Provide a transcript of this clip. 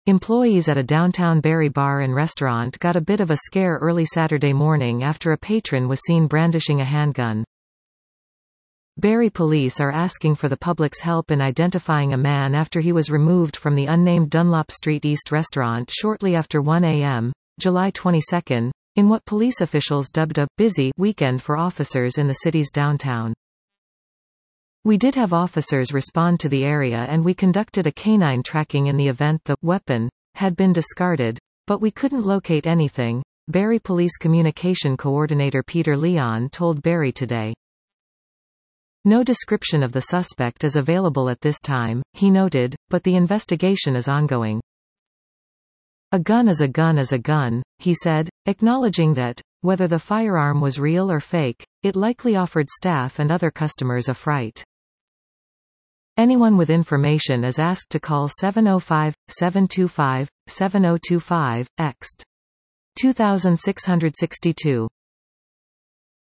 Employees at a downtown Barrie bar and restaurant got a bit of a scare early Saturday morning after a patron was seen brandishing a handgun. Barrie police are asking for the public's help in identifying a man after he was removed from the unnamed Dunlop Street East restaurant shortly after 1 a.m., July 22, in what police officials dubbed a busy weekend for officers in the city's downtown. We did have officers respond to the area and we conducted a canine tracking in the event the weapon had been discarded, but we couldn't locate anything, Barrie Police Communication Coordinator Peter Leon told Barrie Today. No description of the suspect is available at this time, he noted, but the investigation is ongoing. A gun is a gun is a gun, he said, acknowledging that, whether the firearm was real or fake, it likely offered staff and other customers a fright. Anyone with information is asked to call 705-725-7025, ext. 2662.